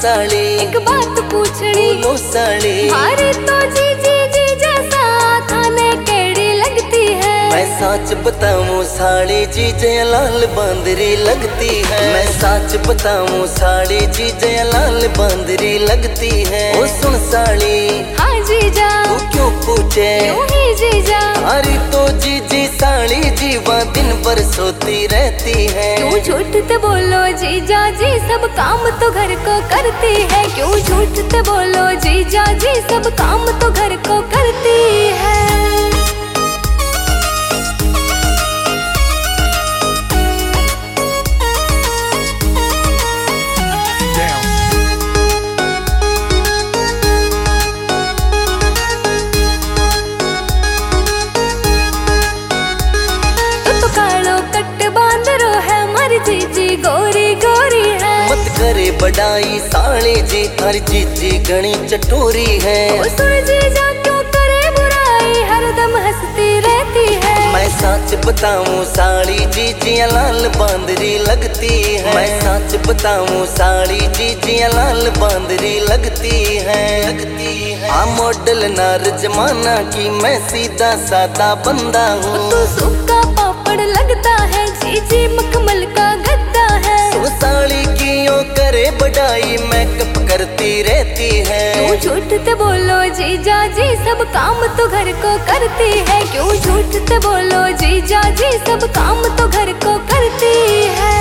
साली एक बात पूछनी बोलो साली। मारे तो जी जैसा थाने केड़ी लगती है। मैं सच बताऊं साली जी जय लाल बांदरी लगती है। मैं सच बताऊं साली जी जय लाल बांदरी लगती है। ओ सुन साली हाँ जीजा तू क्यों पूछे यूं ही जीजा। अरे तो जी साली जीवा दिन भर सोती रहती है। क्यों झूठ ते बोलो जीजा जी सब काम तो घर को करती है। क्यों झूठ ते बोलो जीजा जी सब काम तो घर को करती है। जीजी गोरी गोरी है मत करे बड़ाई साली जी थारी जीजी घनी चटोरी है। ओ सुन जीजा क्यों करे बुराई हरदम हंसती रहती है। मैं सच बताऊं साली जी लाल बांदरी लगती है। मैं सच बताऊं साली जी लाल बांदरी लगती है। आ मॉडल नार जमाना की मैं सीधा सादा बंदा हूँ। तू सूखा पापड़ लगता है जीजी मखमल का गद्दा है। वो साली क्यों करे बड़ाई मेकअप करती रहती है। क्यों झूठ ते बोलो जीजा जी सब काम तो घर को करती है। क्यों झूठ ते बोलो जीजा जी सब काम तो घर को करती है।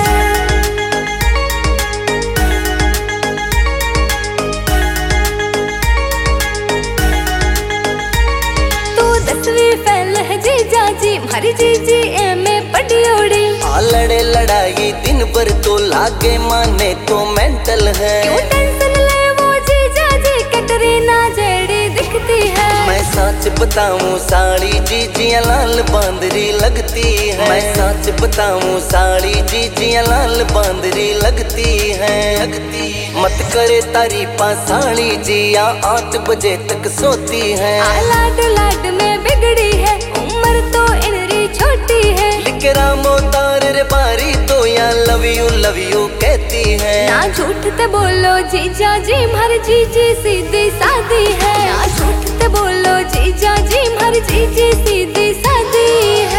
तू 10वीं फेल है जीजा जी हमारी जीजी एमए पढ़ी ओड़ी। लड़े लड़ाई दिन भर तो लागे माने तो मेंटल है। क्यों टेंशन ले वो जीजा जी कैटरीना जेडी दिखती है। मैं सच बताऊं साली जी लाल बांदरी लगती है। मैं सच बताऊं साली जी लाल बांदरी लगती है। मत करे तारीफा साली जी या 8 बजे तक सोती है। लाड लाड में बिगड़ी है उम्र तो इनरी छोटी है। लिकरा मोतार रे बारी तो या लव यू कहती है। ना झूठ ते बोलो जीजा जी हमारी जीजी सीधी सादी है। ना झूठ ते बोलो जीजा जी हमारी जीजी सीधी सादी है।